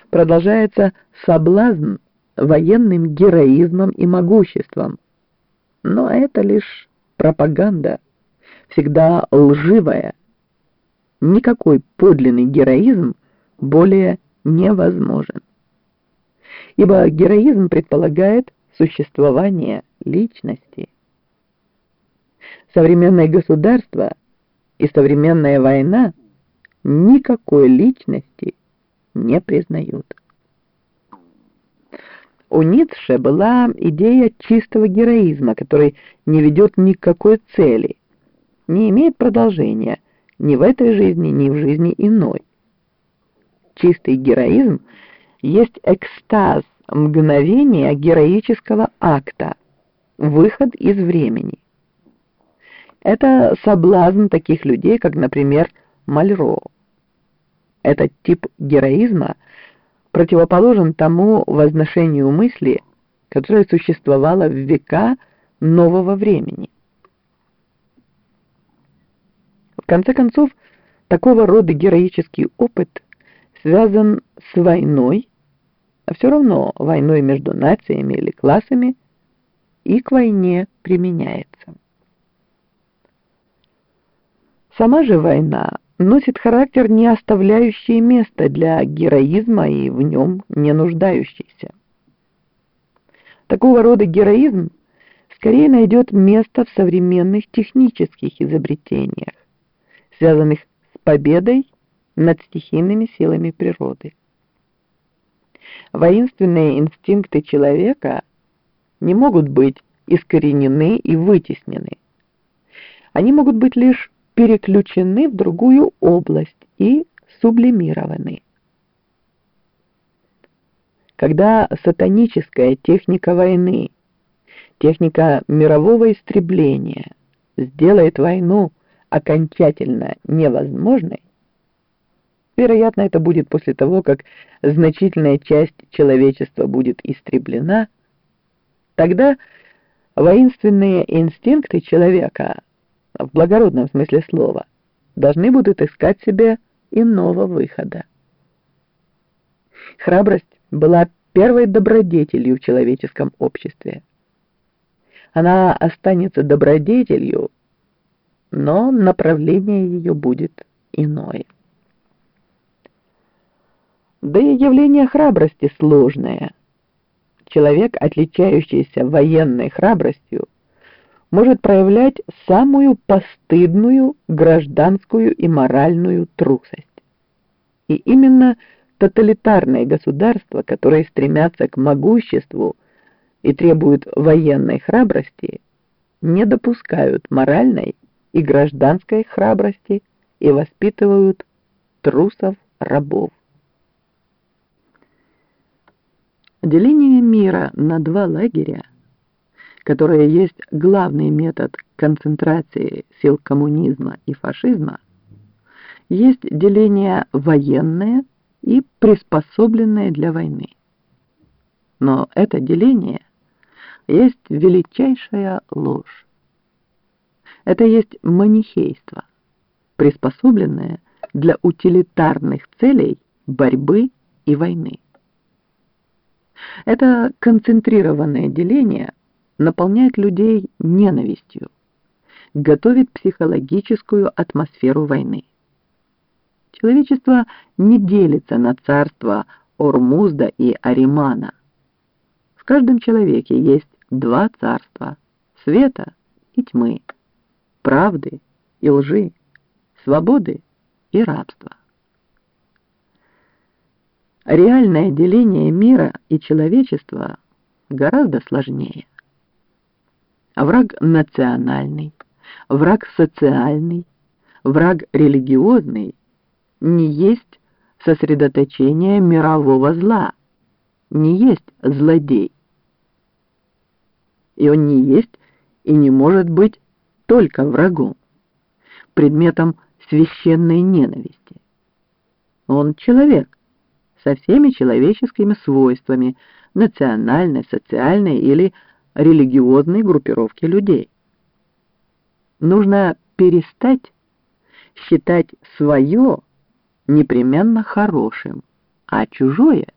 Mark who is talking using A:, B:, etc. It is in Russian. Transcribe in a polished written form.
A: продолжается соблазн военным героизмом и могуществом. Но это лишь пропаганда, всегда лживая. Никакой подлинный героизм более невозможен. Ибо героизм предполагает существование личности. Современное государство и современная война никакой личности не признают. У Ницше была идея чистого героизма, который не ведет ни к какой цели, не имеет продолжения ни в этой жизни, ни в жизни иной. Чистый героизм есть экстаз мгновения героического акта, выход из времени. Это соблазн таких людей, как, например, Мальро. Этот тип героизма противоположен тому возношению мысли, которое существовало в века нового времени. В конце концов, такого рода героический опыт связан с войной, а все равно войной между нациями или классами, и к войне применяется. Сама же война носит характер, не оставляющий места для героизма и в нем не нуждающийся. Такого рода героизм скорее найдет место в современных технических изобретениях, связанных с победой над стихийными силами природы. Воинственные инстинкты человека не могут быть искоренены и вытеснены. Они могут быть лишь переключены в другую область и сублимированы. Когда сатаническая техника войны, техника мирового истребления сделает войну окончательно невозможной, вероятно, это будет после того, как значительная часть человечества будет истреблена, тогда воинственные инстинкты человека, в благородном смысле слова, должны будут искать себе иного выхода. Храбрость была первой добродетелью в человеческом обществе. Она останется добродетелью, но направление ее будет иное. Да и явление храбрости сложное. Человек, отличающийся военной храбростью, может проявлять самую постыдную гражданскую и моральную трусость. И именно тоталитарные государства, которые стремятся к могуществу и требуют военной храбрости, не допускают моральной и гражданской храбрости и воспитывают трусов-рабов. Деление мира на два лагеря, которое есть главный метод концентрации сил коммунизма и фашизма, есть деление военное и приспособленное для войны. Но это деление есть величайшая ложь. Это есть манихейство, приспособленное для утилитарных целей борьбы и войны. Это концентрированное деление наполняет людей ненавистью, готовит психологическую атмосферу войны. Человечество не делится на царства Ормузда и Аримана. В каждом человеке есть два царства – света и тьмы, правды и лжи, свободы и рабства. Реальное деление мира и человечества гораздо сложнее. Враг национальный, враг социальный, враг религиозный не есть сосредоточение мирового зла, не есть злодей. И он не есть и не может быть только врагом, предметом священной ненависти. Он человек со всеми человеческими свойствами национальной, социальной или религиозной группировки людей. Нужно перестать считать свое непременно хорошим, а чужое